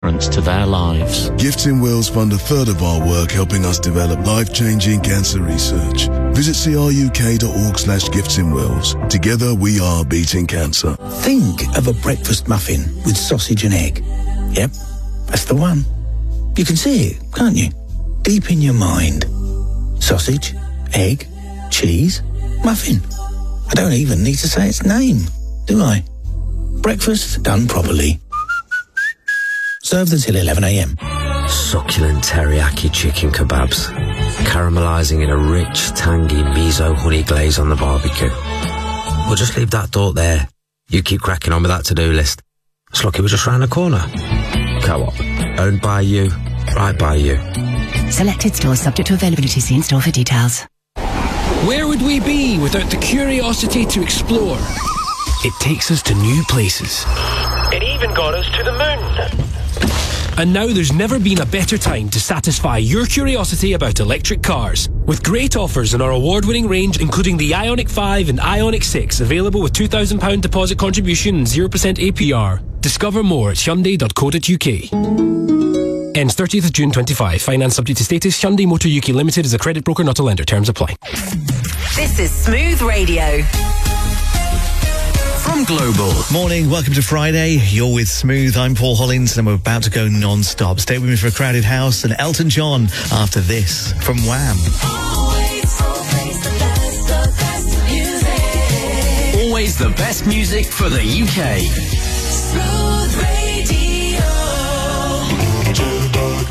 difference to their lives. Gifts in Wales fund a third of our work helping us develop life-changing cancer research. Visit cruk.org/giftsinwales. Together we are beating cancer. Think of a breakfast muffin with sausage and egg. Yep, that's the one. You can see it, can't you? Deep in your mind. Sausage, egg, cheese, muffin. I don't even need to say its name, do I? Breakfast done properly. Served until 11 a.m. Succulent teriyaki chicken kebabs, caramelising in a rich, tangy miso honey glaze on the barbecue. We'll just leave that thought there. You keep cracking on with that to-do list. It's lucky we're just round the corner. Co-op. Owned by you, right by you. Selected stores subject to availability. See in store for details. Where would we be without the curiosity to explore? It takes us to new places. It even got us to the moon. And now there's never been a better time to satisfy your curiosity about electric cars. With great offers in our award-winning range, including the Ioniq 5 and Ioniq 6, available with £2,000 deposit contribution and 0% APR. Discover more at Hyundai.co.uk. Ends 30th of June 25. Finance subject to status. Hyundai Motor UK Limited is a credit broker, not a lender. Terms apply. This is Smooth Radio. From Global. Morning, welcome to Friday. You're with Smooth. I'm Paul Hollins and we're about to go non-stop. Stay with me for a Crowded House and Elton John after this from Wham. Always the best music for the UK. Smooth Radio. Jitterbug.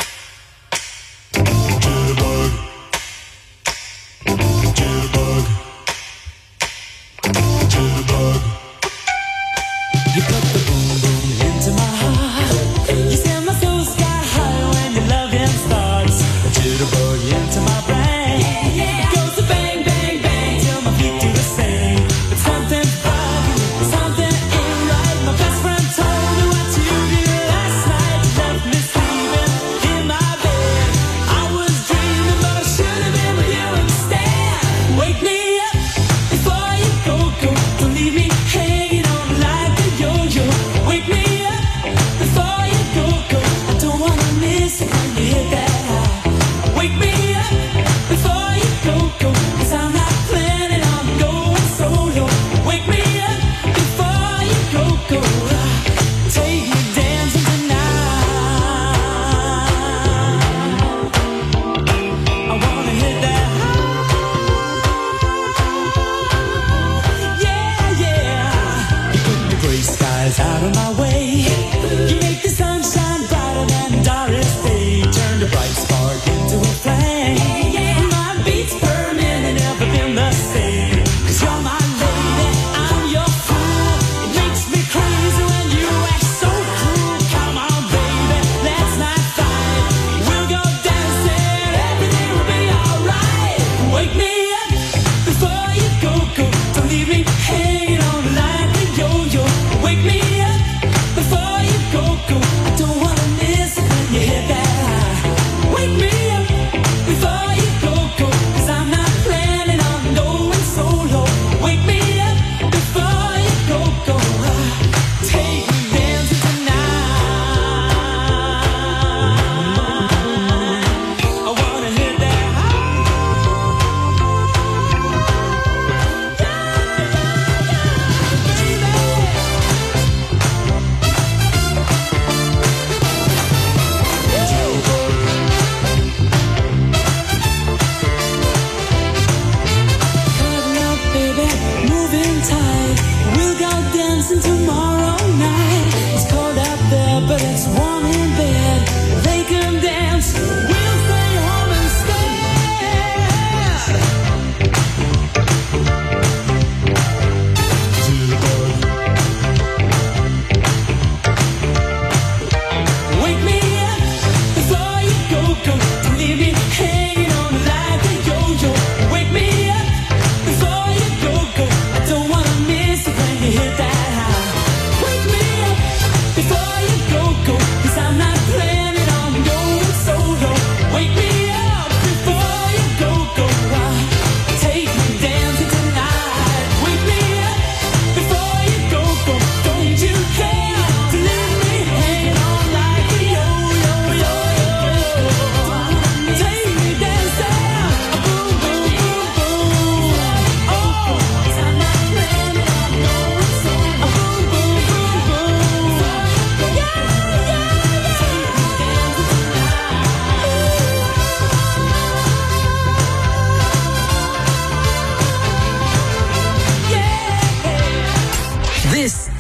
Jitterbug. Jitterbug. Jitterbug. You put the boom boom into my heart. You send my soul sky high when your loving starts. A jitterbug into my brain. It goes to bang bang bang till my feet do the same. But something's bugging, something ain't right. My best friend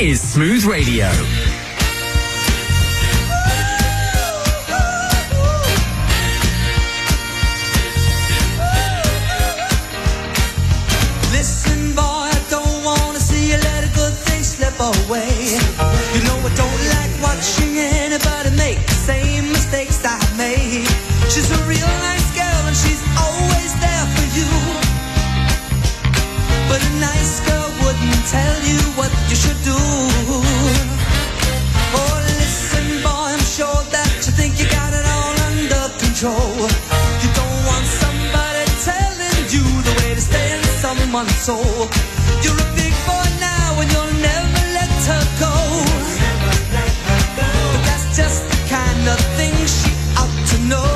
is Smooth Radio. Listen, boy, I don't wanna see you let a good thing slip away. You know I don't like watching anybody make the same mistakes I made. She's a real nice girl and she's always there for you. But a nice girl wouldn't tell you what you should do. Oh, listen, boy, I'm sure that you think you got it all under control. You don't want somebody telling you the way to stay in someone's soul. You're a big boy now and you'll never let her go. But that's just the kind of thing she ought to know.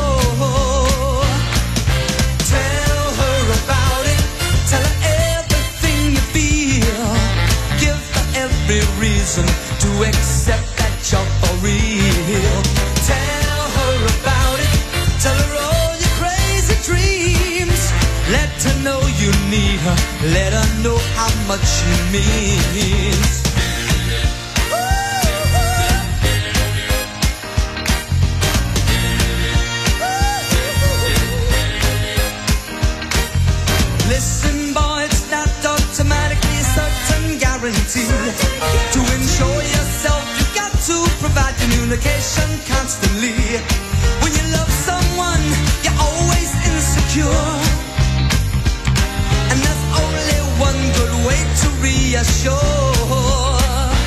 Tell her about it. Tell her everything you feel. Give her every reason to accept that you're for real. Tell her about it. Tell her all your crazy dreams. Let her know you need her. Let her know how much she means. Listen, boy, it's not automatically a certain guarantee. To ensure yourself, you've got to provide communication constantly. When you love someone, you're always insecure. And that's only one good way to reassure.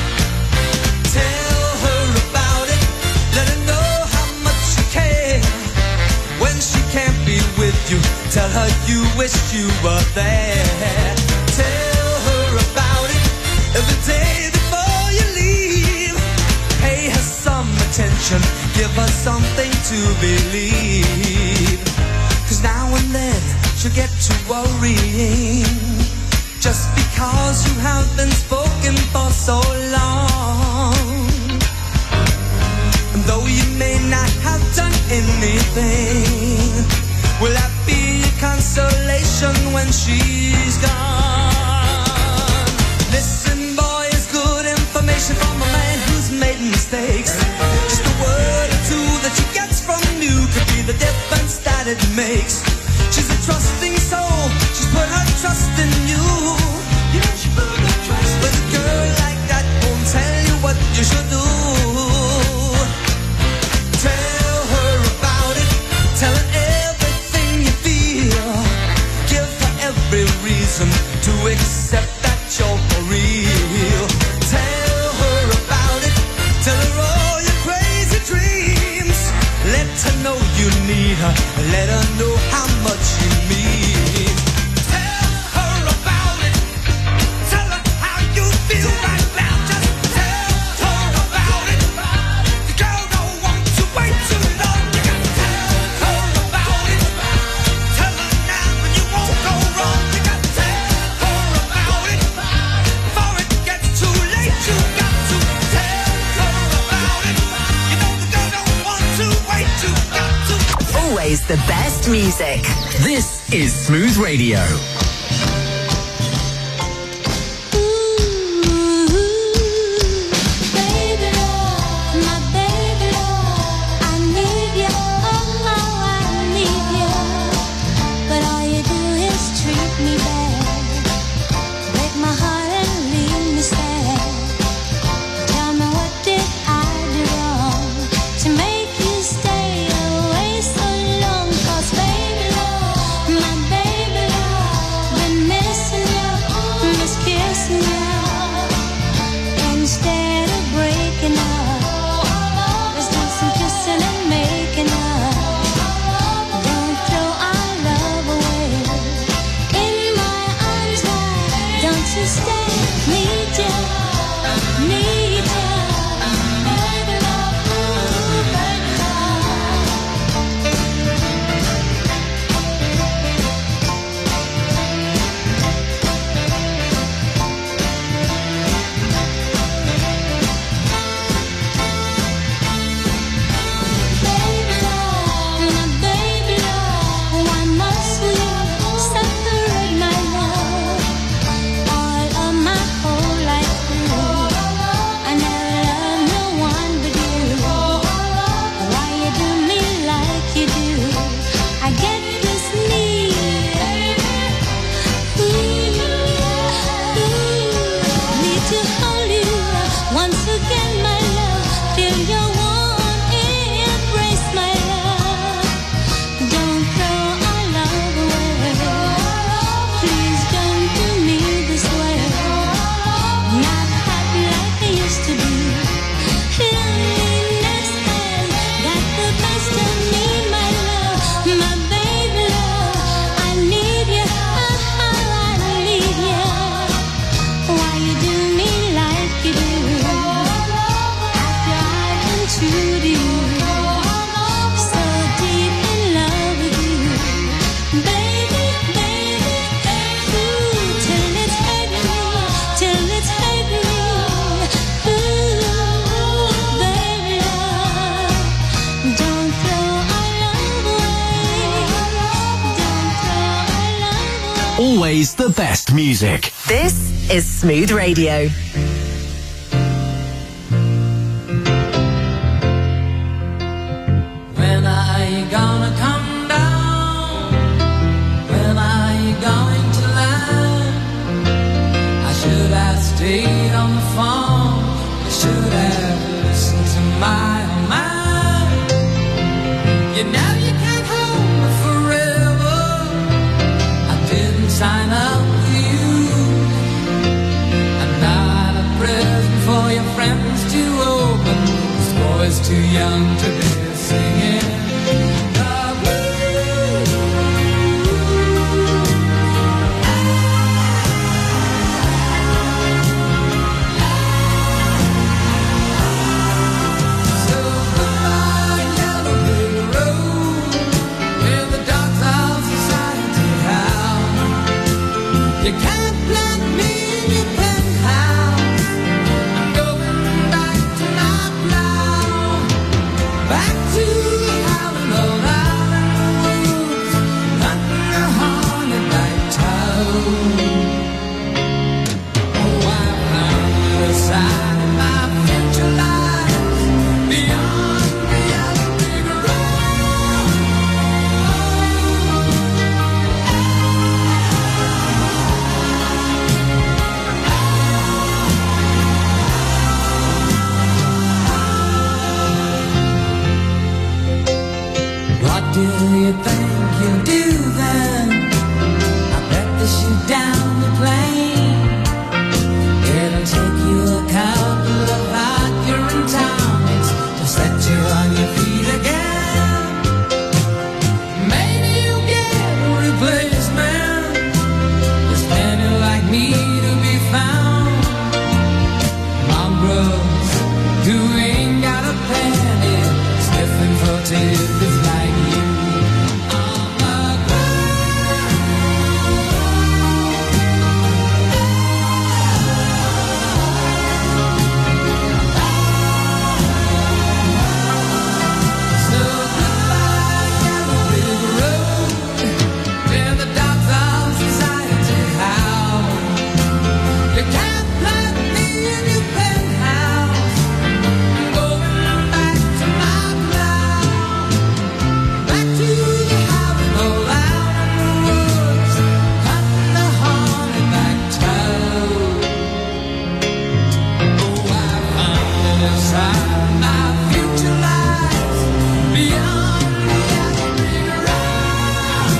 Tell her about it. Let her know how much you care. When she can't be with you, tell her you wish you were there. Tell her about it every day before you leave. Pay her some attention, give her something to believe. 'Cause now and then she'll get to worrying, just because you have been spoken for so long. And though you may not have done anything, will that be your consolation when she's gone? Listen, boy, it's good information from a man who's made mistakes. Just a word or two that she gets from you could be the difference that it makes. She's a trusting soul, she's put her trust in you. You know she put her trust in you. But a girl like that won't tell you what you should do. Tell her about it, tell her everything you feel. Give her every reason to accept that you're for real. Tell her about it, tell her all your crazy dreams. Let her know you need her, let her know how much you mean. Tell her about it, tell her how you feel right now. Just tell her about it. The girl don't want to wait too long. You gotta tell her about it. Tell her now and you won't go wrong. You gotta tell her about it before it gets too late. You got to tell her about it. You know the girl don't want to wait. You got to. Always the best music. This is Smooth Radio. Stay away so long, 'cause baby love, my baby love. Always the best music. This is Smooth Radio. When are you gonna come down? When are you going to land? I should have stayed on the phone. I should have listened to my own mind. You know you can't hold me forever. I didn't sign up with you. I'm not a present for your friends to open. This boy's too young to be singing the blues. So goodbye, yellow brick road, where the dogs of society howl. You can't plant me in your penthouse. I'm going back to my plow, back to howling old island woods, hunting a haunted night town. Oh, I found the side of my future lies beyond the yellow brick road. What do you think you'll do then? I bet they shoot down the plane. It'll take you a couple of hot urine tonics to set you on your feet again. Maybe you'll get a replacement. There's plenty like me to be found. Mongrels who ain't got a penny, sniffing for tidbits like you. On the So goodbye, yellow brick road, where the dogs of society howl. You can't plant me in your penthouse. I'm going back to my plow, back to the howling old island woods, hunting the haunted night town. Oh, I found inside my future lies beyond the yellow brick road.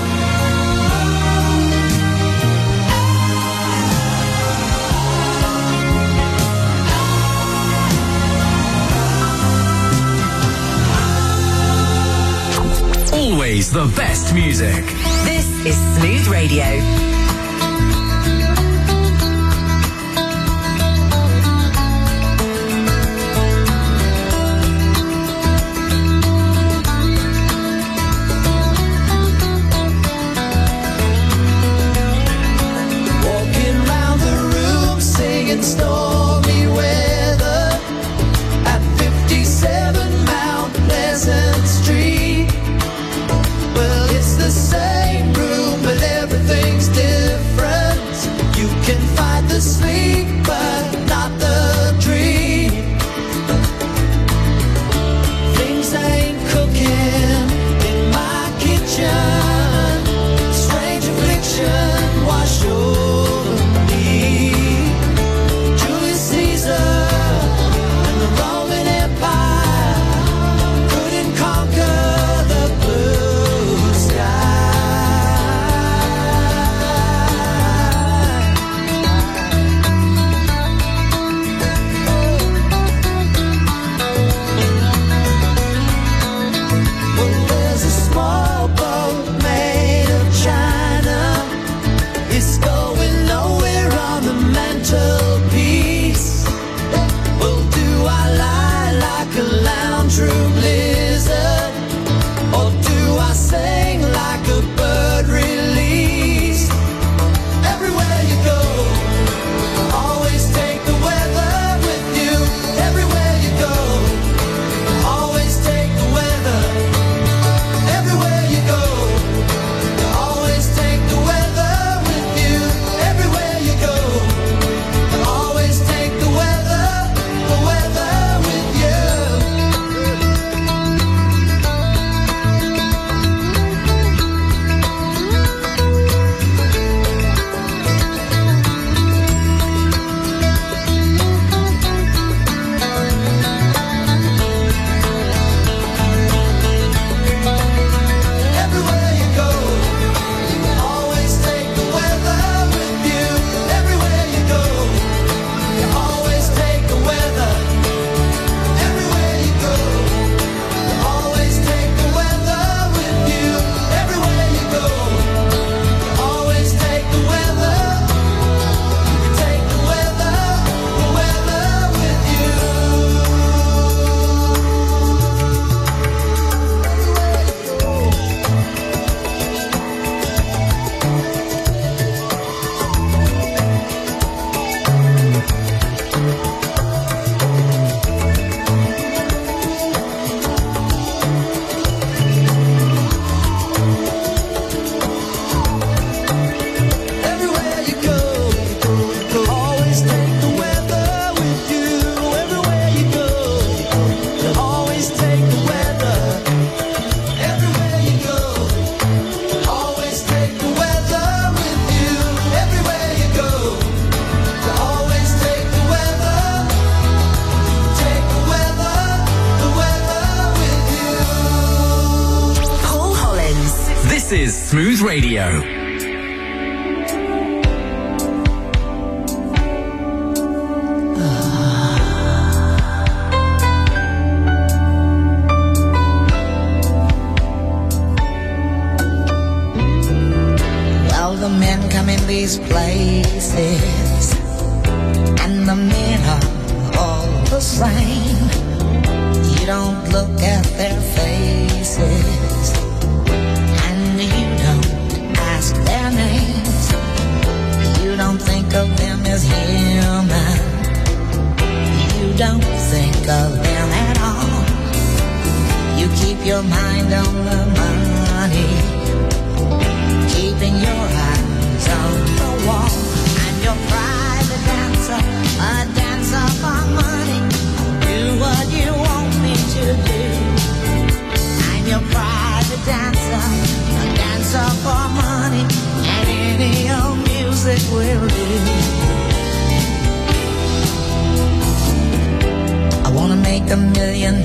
Always the best music. This is Smooth Radio. Walking round the room, singing stormy weather at 57 Mount Pleasant Street. Well, it's the same room, but everything's different. This is Smooth Radio. Well, the men come in these places, and the men are all the same. You don't look at their faces, and you don't ask their names. You don't think of them as human. You don't think of them at all. You keep your mind on the money, keeping your eyes on the wall. I'm your private dancer, a dancer for money. Do what you want me to do. I'm your private dancer, a dancer for money, and any old music will do. I wanna make $1 million.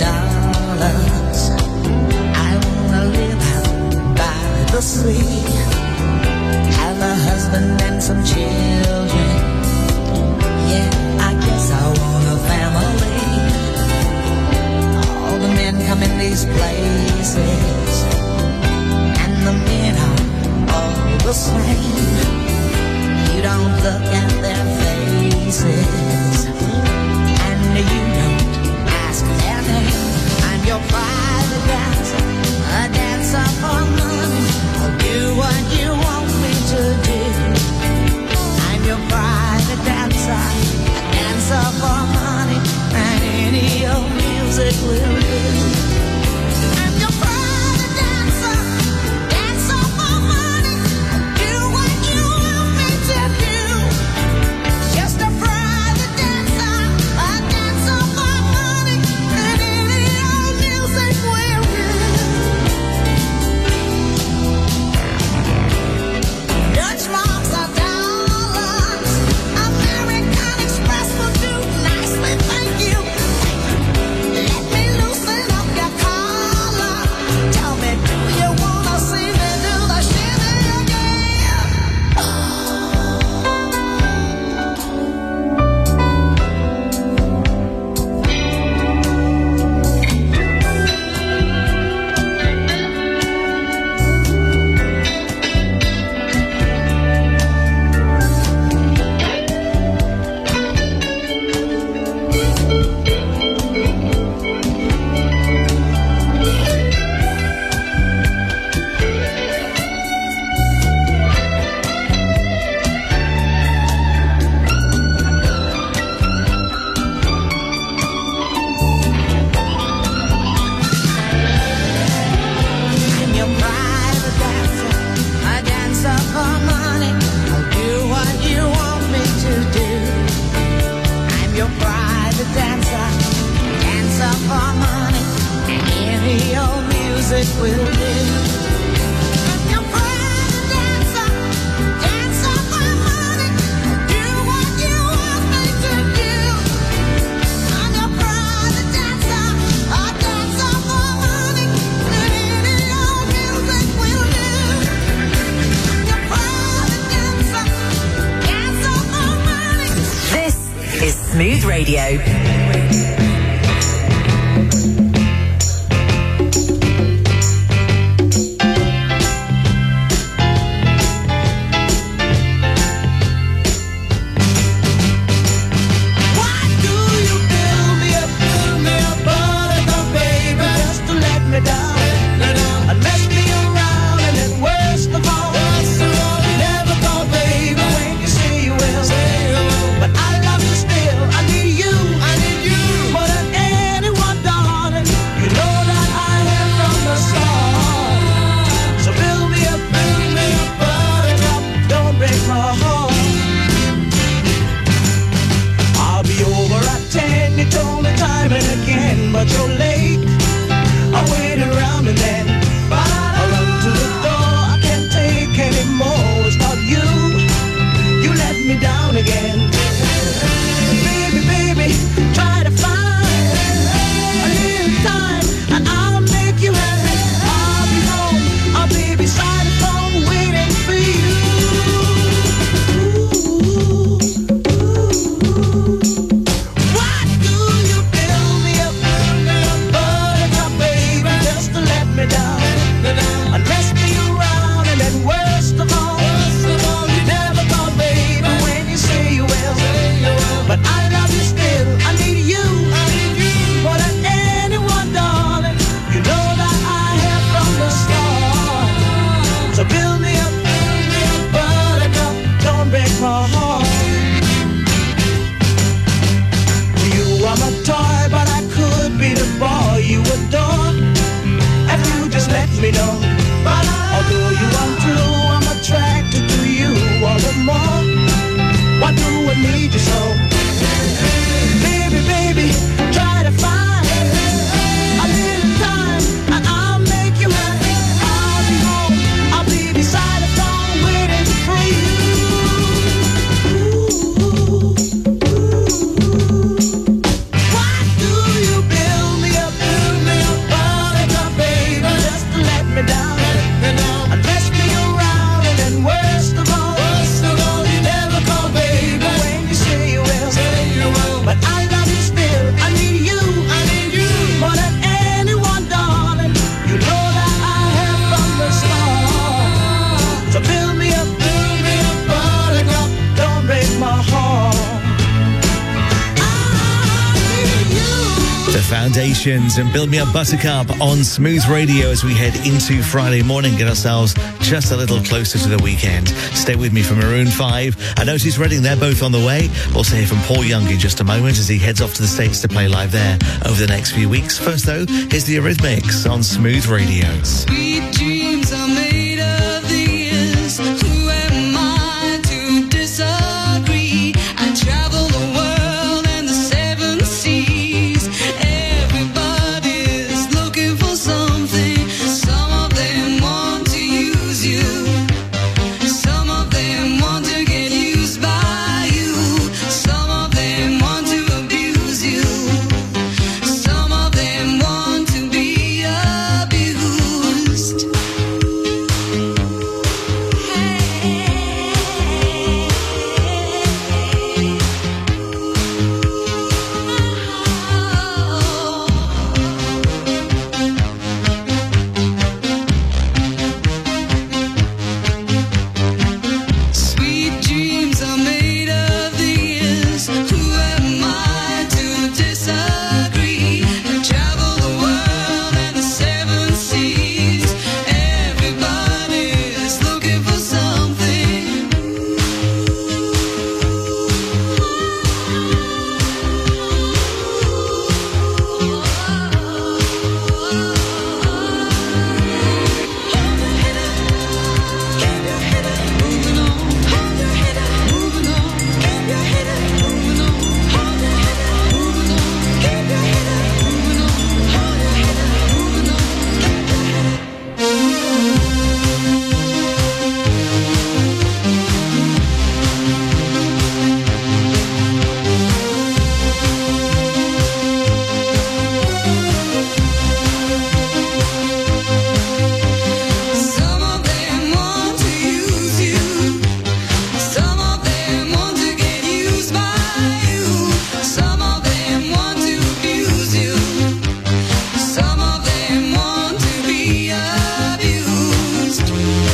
I wanna live out by the sea, have a husband and some children. Yeah, I guess I want a family. All the men come in these places, and the men are all the same. You don't look at their faces, and you don't ask their name. I'm your private dancer, a dancer for money. I'll do what you want me to do. I'm your private dancer, a dancer for money, and any old music will do. I'm your private dancer, dancer for money. Do what you want me to do. Just a private dancer, a dancer for money, and any old music will do. Dutch marks are dollars, American Express will do nicely, thank you. Let me loosen up your collar. Tell me, do you wanna see me do the shimmy again? I'm your private dancer, a dancer for money. I'll do what you want me to do. I'm your private dancer, dancer for money, and any old music will do. I'm your private dancer, dancer for money. I'll do what you want me to do. I'm your private dancer, a dancer for money, and any old music will do. I'm your private dancer, dancer for money. This is Smooth Radio. Why do you build me up, buttercup, baby, just to let me down? And mess me around, and then worst of all, never thought, baby, when you say you will. But I love you still, I need you, I me know. But although you are true, I'm attracted to you all the more. Why do I need you so? Baby, baby, try to find a little time and I'll make you happy. I'll be home, I'll be beside the phone waiting for you. Why do you build me up, like a baby, just to let me down, and mess me around, and then worst of all, you never call baby when you say you will. But I love you still, I need you, more than anyone, darling. You know that I have from the start. So build me up, buttercup, don't break my heart. The Foundations and Build Me Up Buttercup on Smooth Radio as we head into Friday morning, get ourselves just a little closer to the weekend. Stay with me for Maroon 5 and Otis Redding, they're both on the way. We'll hear from Paul Young in just a moment as he heads off to the States to play live there over the next few weeks. First though, here's the Eurythmics on Smooth Radio. Sweet dreams are made of these. Who am I to disagree? I travel the world and the seven seas. Everybody's looking for something. Some of them want to use you. Some of them want to get used by you. Some of them want to abuse you. Some of them want to be abused. Sweet dreams are made of these. Who am I to disagree? I travel the world and the seven seas. Everybody's looking for something. Some of them want to use you. Some of them want to get used by you. Some of them want to abuse you. Some of them want to be abused.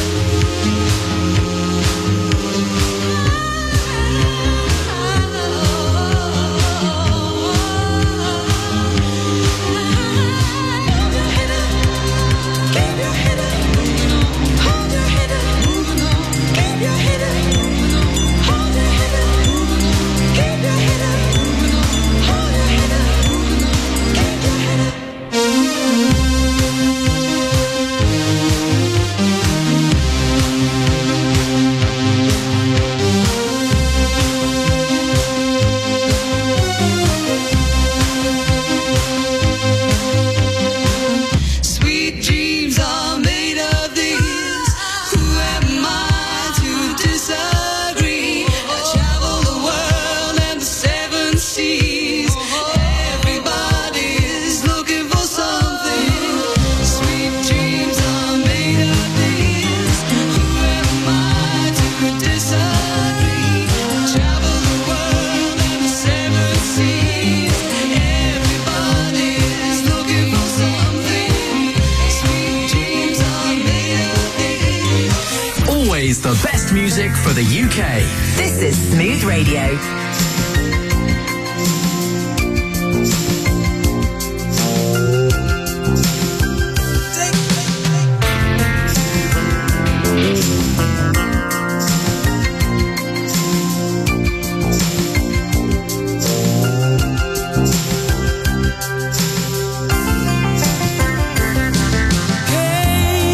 Sweet dreams are made of these. Who am I to disagree? I travel the world and the seven seas. Everybody's looking for something. Sweet dreams are made of these. Who am I to disagree? I travel the world and the seven seas. Everybody's looking for something. Sweet dreams are made of these. Always the best music for the UK. This is Smooth Radio. Hey,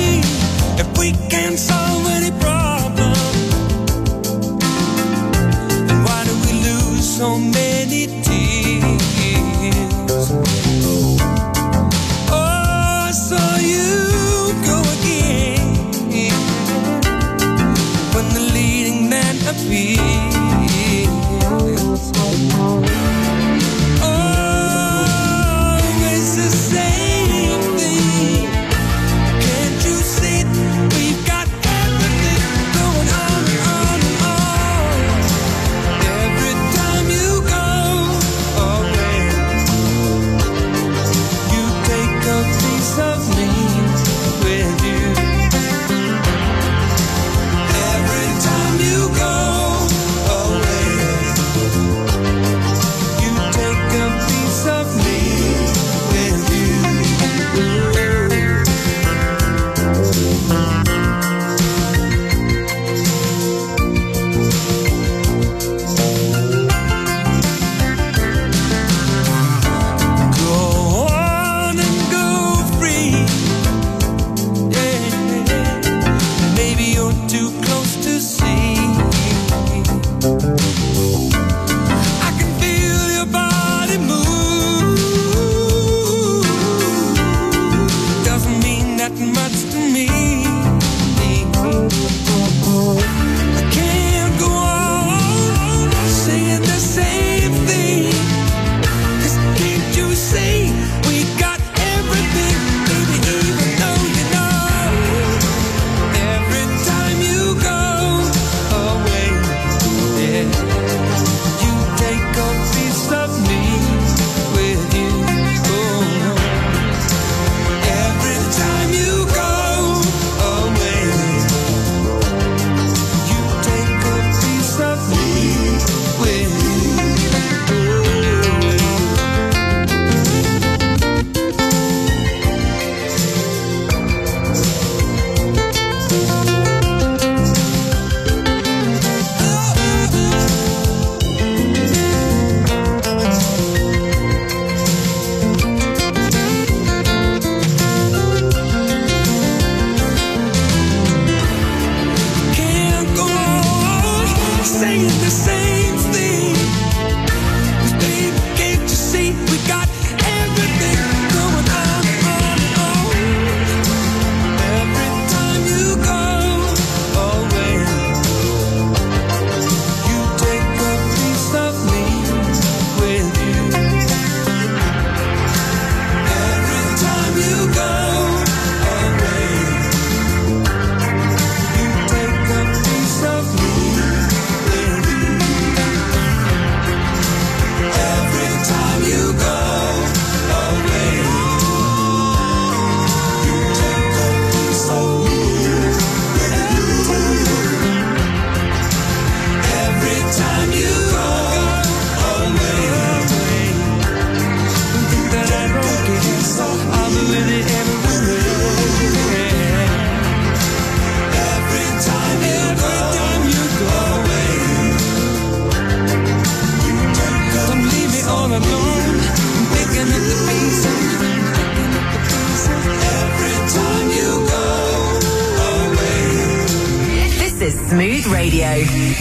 Smooth Radio.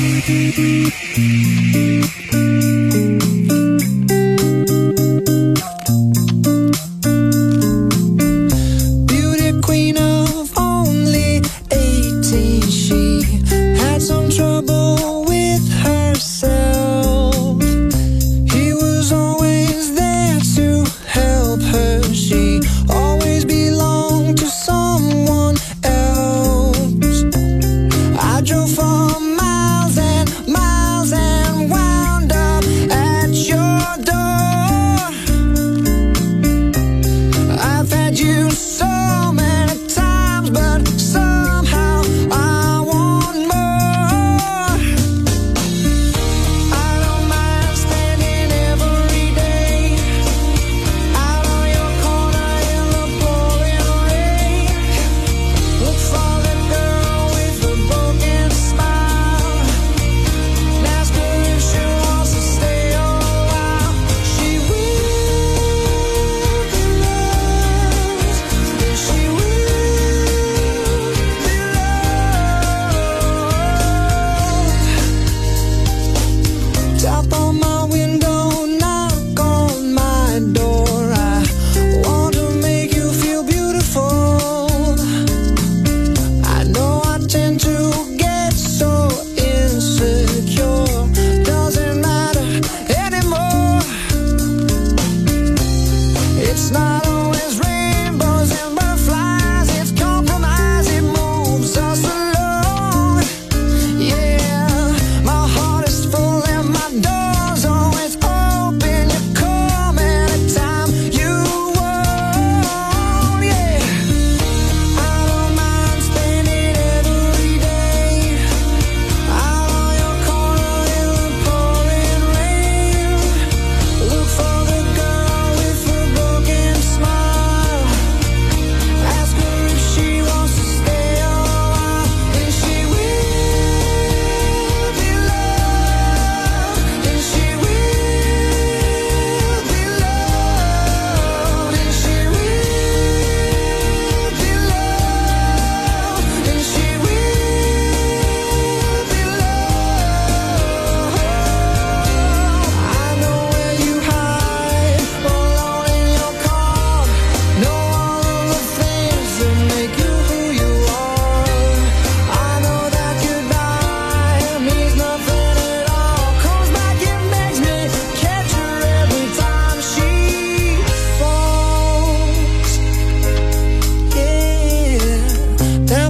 Beauty queen of only 18, she had some trouble with herself. He was always there to help her. She always belonged to someone else. I drove for miles and miles and wound up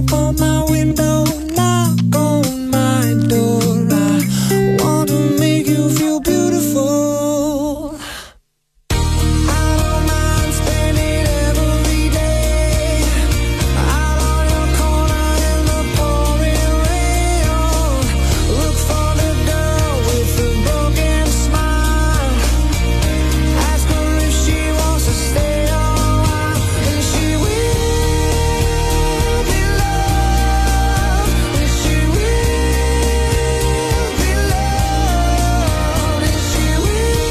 Knock on my window, knock on my door. I want to make you feel beautiful. I don't mind spending every day out on your corner in the pouring rain. Look for the girl with the broken smile. Ask her if she wants to stay a while, and she will be loved. And she will be loved. And she will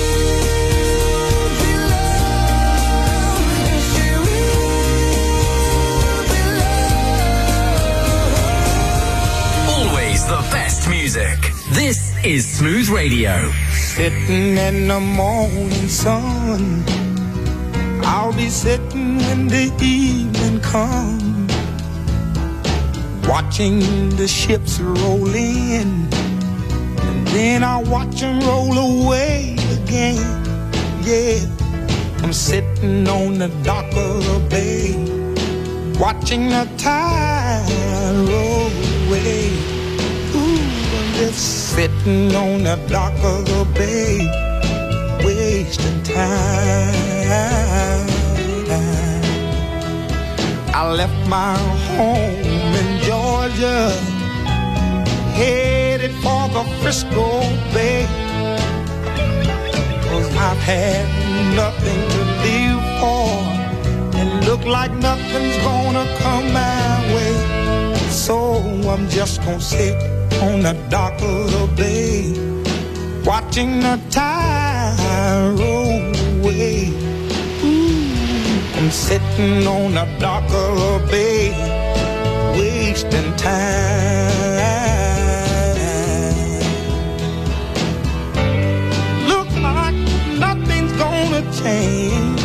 be loved. And she will be loved. Always the best music. This is Smooth Radio. Sitting in the morning sun, I'll be sitting when the evening comes, watching the ships roll in, and then I'll watch them roll away again. Yeah, I'm sitting on the dock of the bay, watching the tide roll away. Ooh, I'm just sitting on the dock of the bay, wasting time. I left my home in Georgia, headed for the Frisco Bay, 'cause I've had nothing to live for, and look like nothing's gonna come my way. So I'm just gonna sit on the dock of the bay, watching the tide roll away. Ooh, I'm sitting on the dock of the bay, wasting time. Look like nothing's gonna change.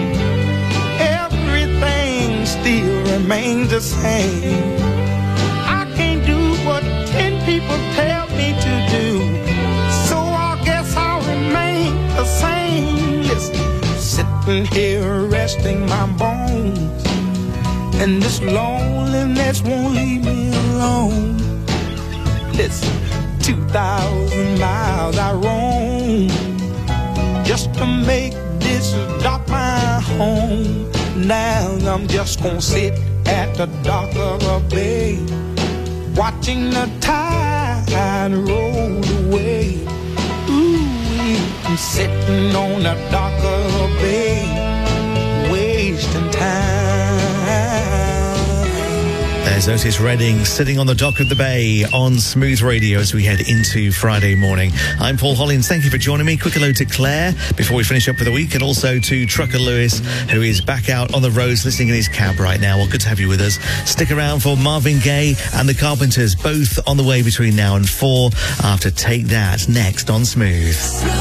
Everything still remains the same. I can't do what 10 people tell me to do, so I guess I'll remain the same. Listen, sitting here resting my bones, and this loneliness won't leave me alone. Listen, 2,000 miles I roam just to make this dock my home. Now I'm just gonna sit at the dock of the bay, watching the tide roll away. Ooh, I'm sitting on the dock of the bay, wasting time. There's Otis Redding sitting on the dock of the bay on Smooth Radio as we head into Friday morning. I'm Paul Hollins. Thank you for joining me. Quick hello to Claire before we finish up for the week, and also to Trucker Lewis, who is back out on the roads listening in his cab right now. Well, good to have you with us. Stick around for Marvin Gaye and the Carpenters, both on the way between now and 4 after Take That, next on Smooth.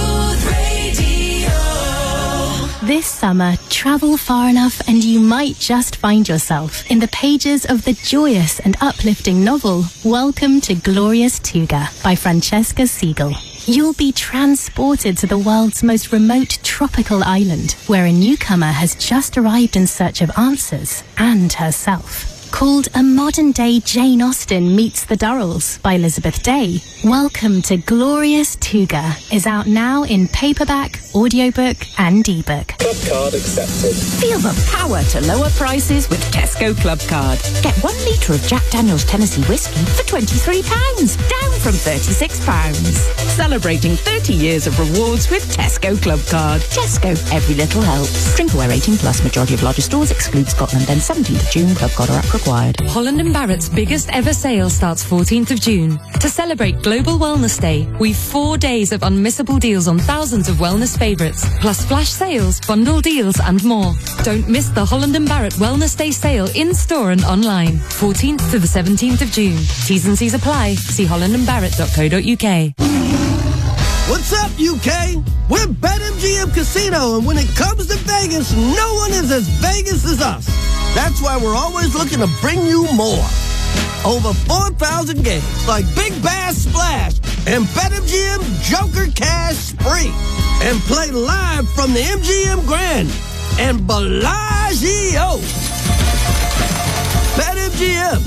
This summer, travel far enough and you might just find yourself in the pages of the joyous and uplifting novel Welcome to Glorious Tuga by Francesca Siegel. You'll be transported to the world's most remote tropical island, where a newcomer has just arrived in search of answers and herself. Called A Modern-Day Jane Austen Meets the Durrells by Elizabeth Day, Welcome to Glorious Tuga is out now in paperback, audiobook and ebook. Club card accepted. Feel the power to lower prices with Tesco Club Card. Get 1 litre of Jack Daniel's Tennessee Whiskey for £23, down from £36. Celebrating 30 years of rewards with Tesco Club Card. Tesco, every little helps. Drink aware 18 plus. Majority of larger stores exclude Scotland. Then 17th of June. Club Card or app required. Holland & Barrett's biggest ever sale starts 14th of June. To celebrate Global Wellness Day, we've 4 days of unmissable deals on thousands of wellness favourites, plus flash sales, bundle deals and more. Don't miss the Holland & Barrett Wellness Day sale in-store and online. 14th to the 17th of June. T's and C's apply. See hollandandbarrett.co.uk. What's up, UK? We're BetMGM Casino, and when it comes to Vegas, no one is as Vegas as us. That's why we're always looking to bring you more. Over 4,000 games like Big Bass Splash and BetMGM Joker Cash Spree. And play live from the MGM Grand and Bellagio. BetMGM,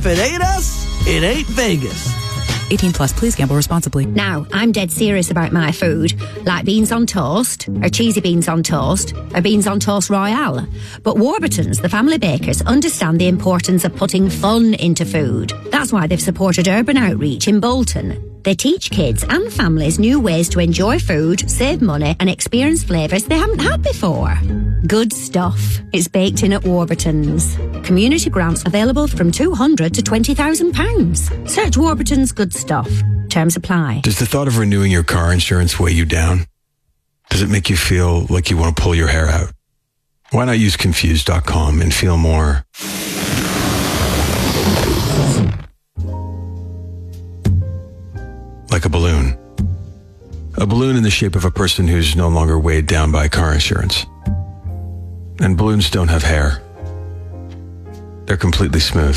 If it ain't us, it ain't Vegas. 18 plus, please gamble responsibly. Now, I'm dead serious about my food, like beans on toast, or cheesy beans on toast, or beans on toast royale. But Warburton's, the family bakers, understand the importance of putting fun into food. That's why they've supported urban outreach in Bolton. They teach kids and families new ways to enjoy food, save money, and experience flavours they haven't had before. Good stuff. It's baked in at Warburton's. Community grants available from £200 to £20,000. Search Warburton's Good Stuff. Terms apply. Does the thought of renewing your car insurance weigh you down? Does it make you feel like you want to pull your hair out? Why not use Confused.com and feel more like a balloon. A balloon in the shape of a person who's no longer weighed down by car insurance. And balloons don't have hair. They're completely smooth.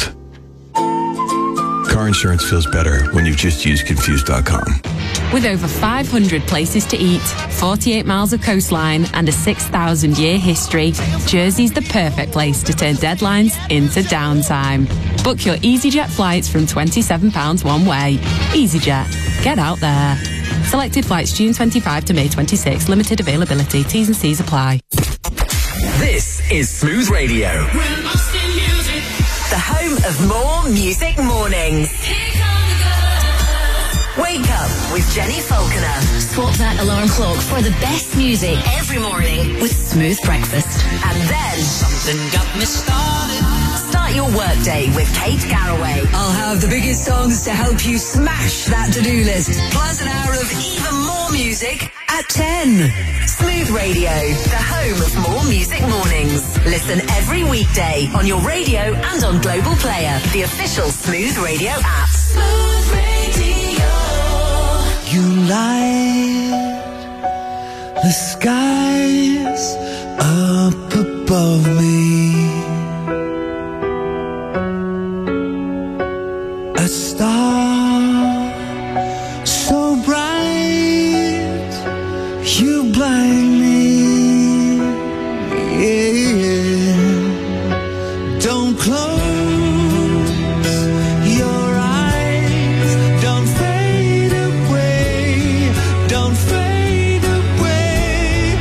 Car insurance feels better when you just use Confused.com. With over 500 places to eat, 48 miles of coastline, and a 6,000-year history, Jersey's the perfect place to turn deadlines into downtime. Book your EasyJet flights from £27 one way. EasyJet. Get out there. Selected flights June 25 to May 26. Limited availability. T's and C's apply. This is Smooth Radio. The home of more music mornings. Wake up with Jenny Falconer. Swap that alarm clock for the best music every morning with Smooth Breakfast. And then something got me started. Start your workday with Kate Garraway. I'll have the biggest songs to help you smash that to-do list. Plus an hour of even more music at 10. Smooth Radio, the home of more music mornings. Listen every weekday on your radio and on Global Player, the official Smooth Radio app. Smooth Radio. You light the skies up above me. A star so bright, you blind me. Yeah. Don't close your eyes, don't fade away, don't fade away.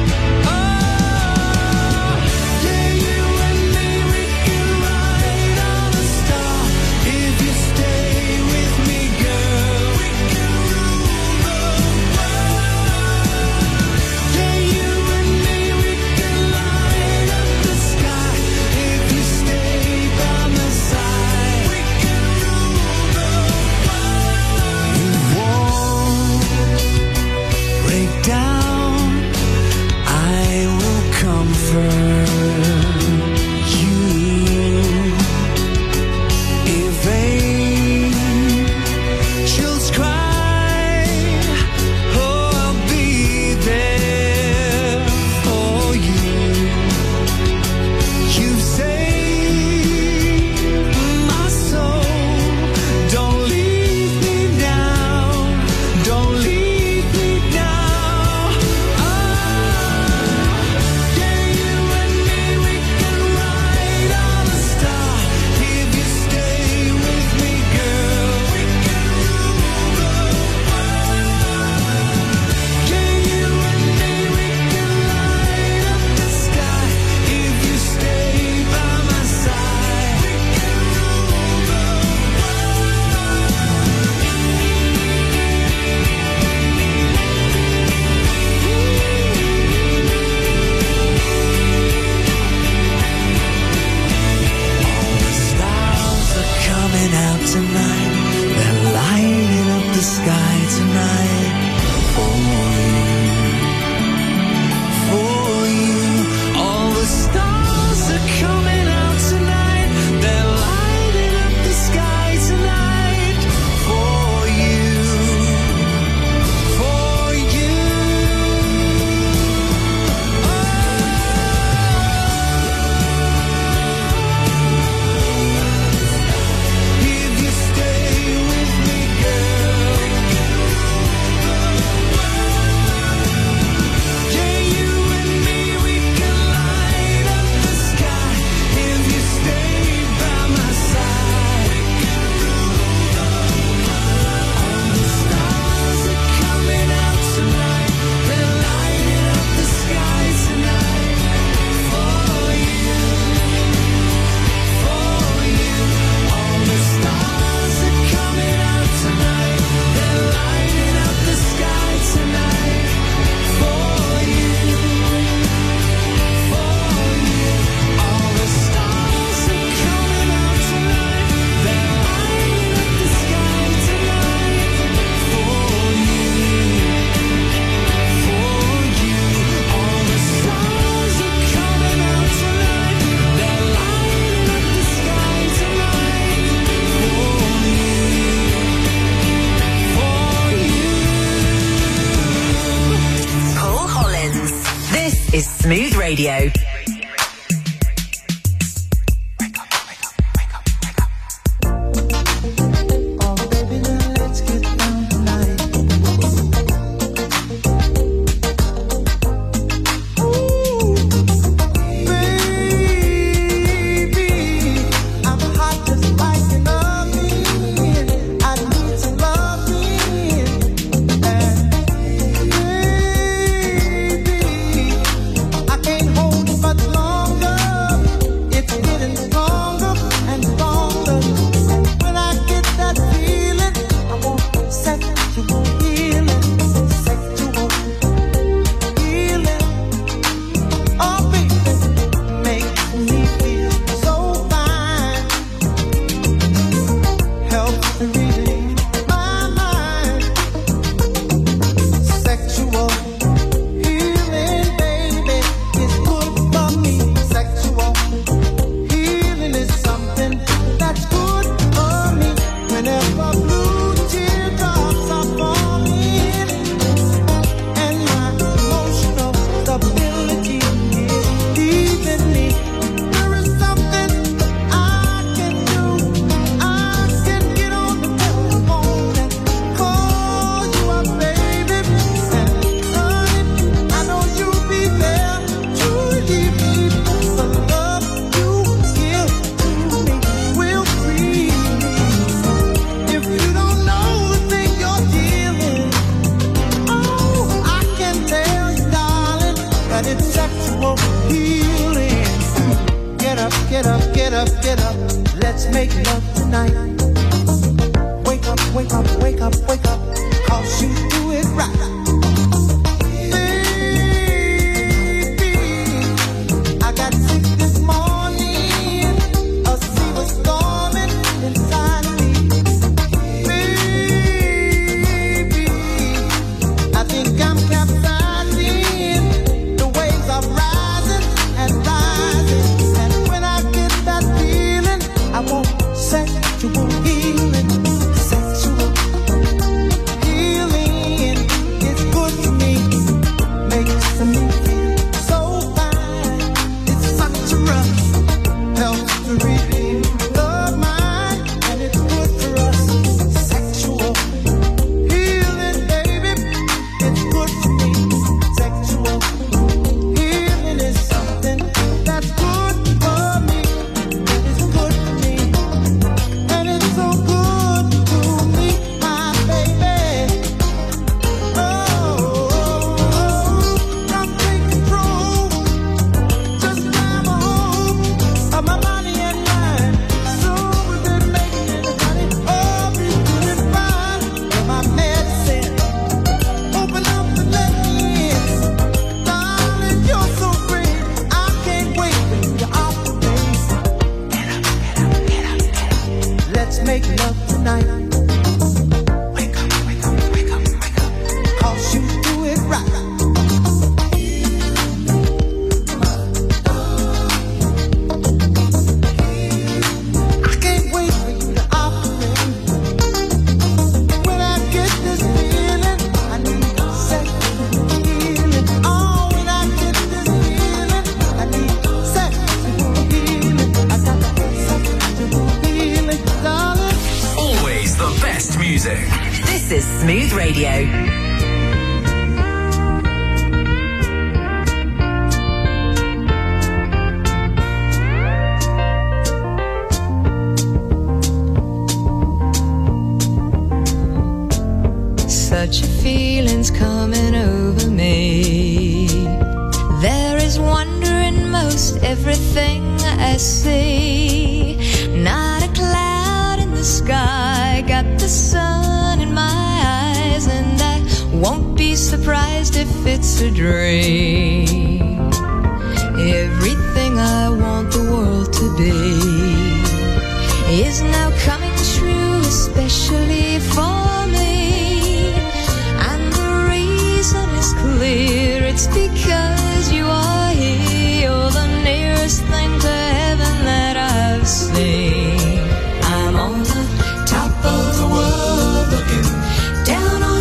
Oh, yeah, you and me, we can ride on a star. If you stay with me, girl, we can rule the world. Yeah, you and me, we can light up the sky. If you stay by my side, we can rule the world. You won't break down, I will comfort you. If angels cry, oh, I'll be there for you. You've saved my soul. Don't leave me now. Don't leave me now. Oh, yeah, you and me, we can ride on a star. If you stay with me, girl, we can rule the world. Yeah, you and me, we can light up the sky. If you stay by my side, we can rule the All the stars are coming out tonight. They're lighting up the sky tonight. For you. All the stars are coming out tonight. They're lighting up the sky tonight. For you. For you. If you stay with me, girl, we can rule Radio.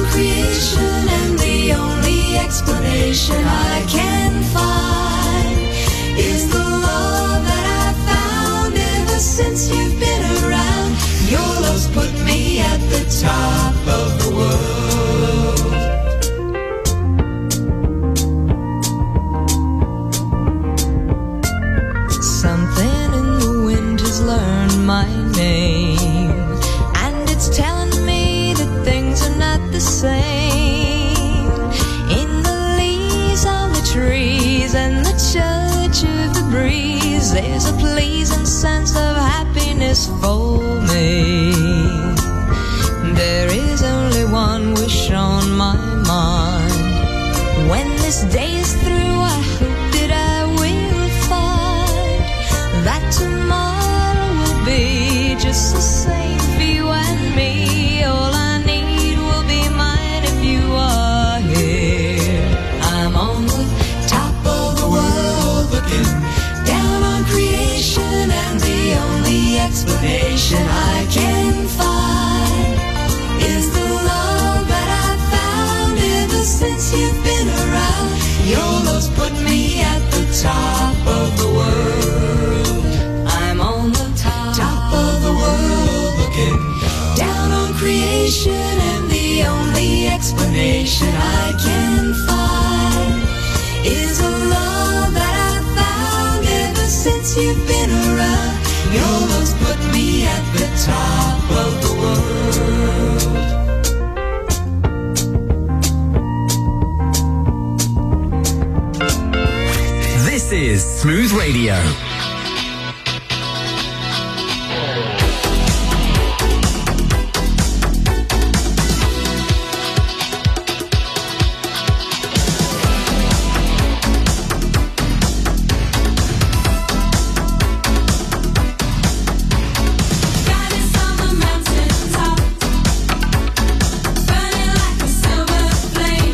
I can find there's a pleasing sense of happiness for me. There is only one wish on my mind. When this day is through, I hope that I will find that tomorrow will be just the same for you and me. All I need will be mine if you are here. I'm on the top of the world looking down on creation, and the only explanation I can find is the love that I've found ever since you've been around. Your love's put me at the top of the world. I'm on the top of the world looking down on creation, and the only explanation I can find is a love that I've found ever since you've been around. Your love's put me at the top of the world. This is Smooth Radio.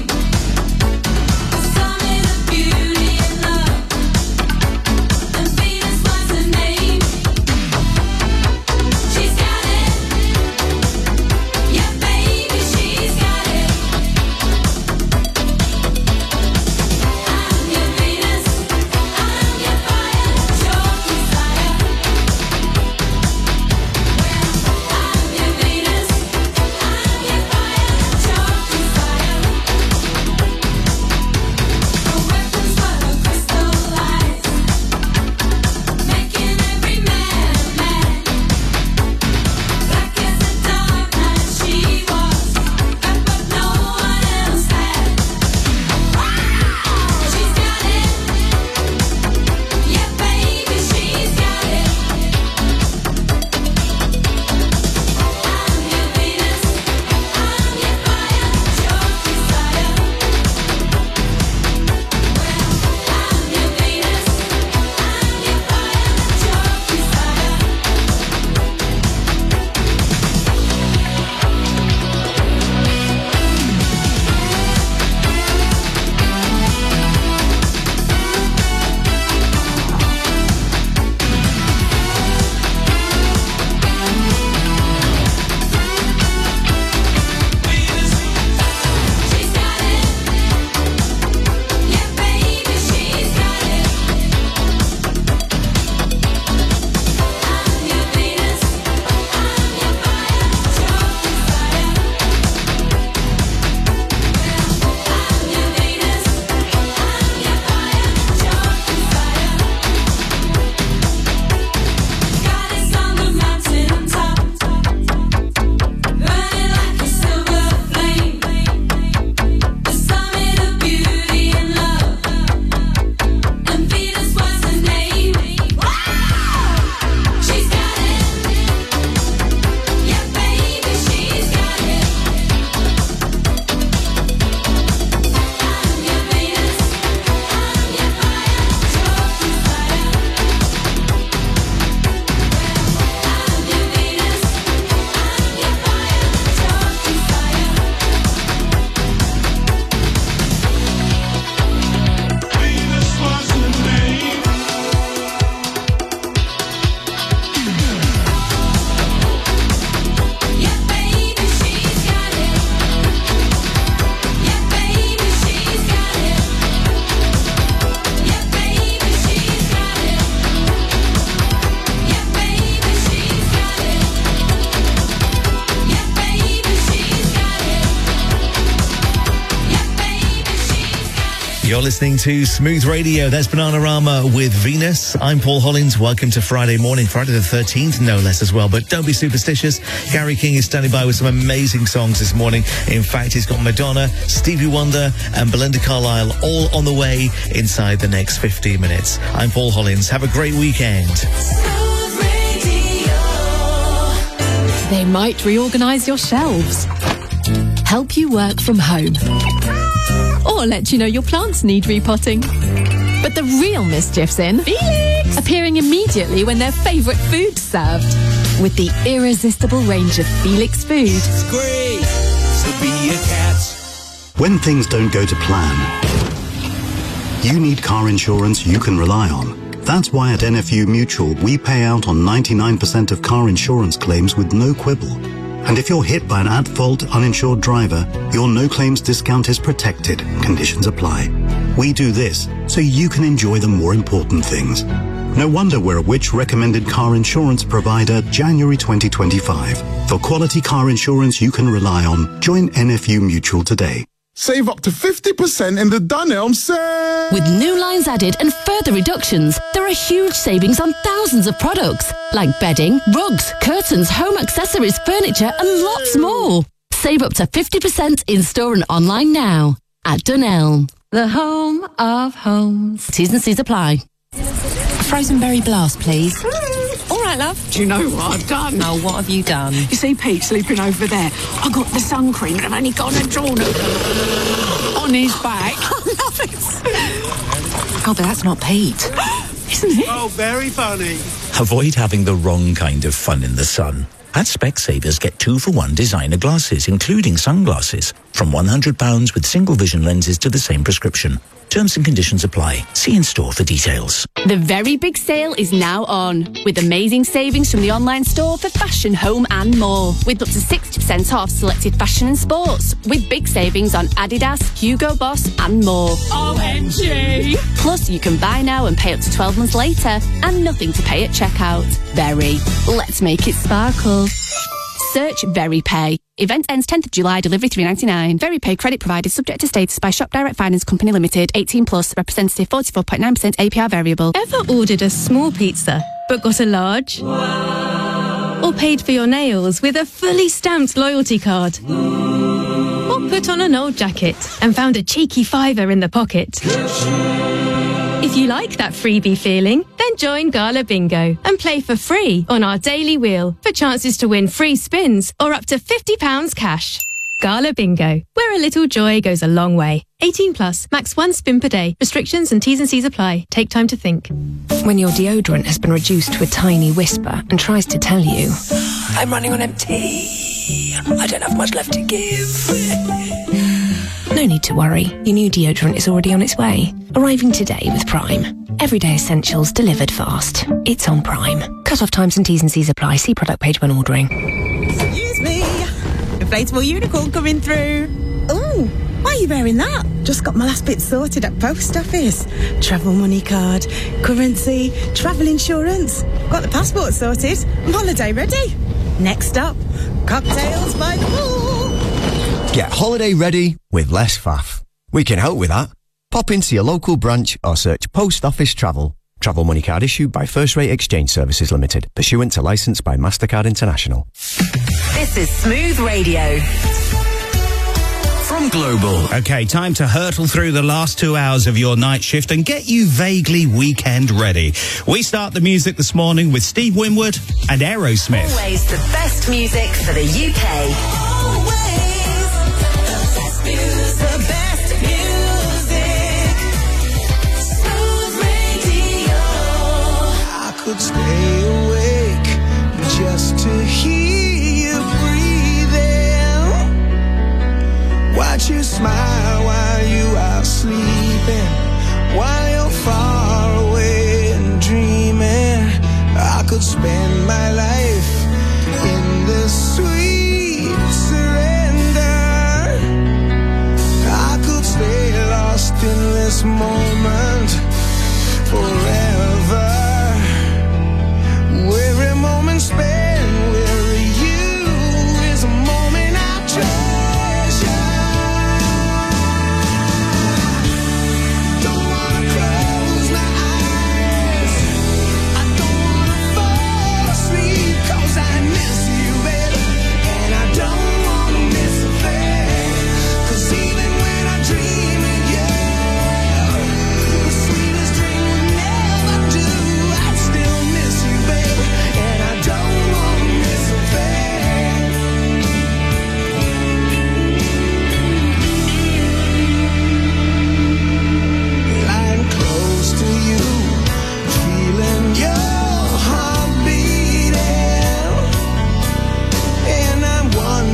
Beauty and love and You're listening to Smooth Radio. That's Bananarama with Venus. I'm Paul Hollins. Welcome to Friday morning, Friday the 13th, no less as well. But don't be superstitious. Gary King is standing by with some amazing songs this morning. In fact, he's got Madonna, Stevie Wonder and Belinda Carlisle all on the way inside the next 15 minutes. I'm Paul Hollins. Have a great weekend. They might reorganise your shelves, help you work from home, or let you know your plants need repotting. But the real mischief's in Felix, appearing immediately when their favourite food's served, with the irresistible range of Felix food. It's great to be a cat. When things don't go to plan, you need car insurance you can rely on. That's why at NFU Mutual, we pay out on 99% of car insurance claims with no quibble. And if you're hit by an at-fault uninsured driver, your no-claims discount is protected. Conditions apply. We do this so you can enjoy the more important things. No wonder we're a Which recommended car insurance provider January 2025. For quality car insurance you can rely on, join NFU Mutual today. Save up to 50% in the Dunelm sale! With new lines added and further reductions, there are huge savings on thousands of products, like bedding, rugs, curtains, home accessories, furniture, and lots more. Save up to 50% in-store and online now at Dunelm. The home of homes. T's and C's apply. Frozen berry blast, please. All right, love. Do you know what I've done? Oh, what have you done? You see Pete sleeping over there? I got the sun cream and I've only gone and drawn it on his back. I love it. Oh, but that's not Pete. Isn't it? Oh, very funny. Avoid having the wrong kind of fun in the sun. At Specsavers, get 2-for-1 designer glasses, including sunglasses, from £100 with single vision lenses to the same prescription. Terms and conditions apply. See in store for details. The very big sale is now on, with amazing savings from the online store for fashion, home and more. With up to 60% off selected fashion and sports, with big savings on Adidas, Hugo Boss and more. OMG! Plus, you can buy now and pay up to 12 months later, and nothing to pay at checkout. Very. Let's make it sparkle. Search VeryPay. Event ends 10th of July, delivery $3.99. VeryPay credit provided subject to status by Shop Direct Finance Company Limited, 18 plus, representative 44.9% APR variable. Ever ordered a small pizza but got a large? Or paid for your nails with a fully stamped loyalty card? Or put on an old jacket and found a cheeky £5 in the pocket? If you like that freebie feeling, then join Gala Bingo and play for free on our daily wheel for chances to win free spins or up to £50 cash. Gala Bingo, where a little joy goes a long way. 18 plus, max 1 spin per day. Restrictions and T's and C's apply. Take time to think. When your deodorant has been reduced to a tiny whisper and tries to tell you, I'm running on empty. I don't have much left to give. no need to worry. Your new deodorant is already on its way. Arriving today with Prime. Everyday essentials delivered fast. It's on Prime. Cut-off times and T's and C's apply. See product page when ordering. Excuse me. Inflatable unicorn coming through. Ooh, why are you wearing that? Just got my last bit sorted at post office. Travel money card, currency, travel insurance. Got the passport sorted. I'm holiday ready. Next up, cocktails by the pool. Get holiday ready with less faff. We can help with that. Pop into your local branch or search Post Office Travel. Travel money card issued by First Rate Exchange Services Limited, pursuant to licence by MasterCard International. This is Smooth Radio. From Global. Okay, time to hurtle through the last 2 hours of your night shift and get you vaguely weekend ready. We start the music this morning with Steve Winwood and Aerosmith. Always the best music for the UK. Always the best music. Smooth Radio. I could stay away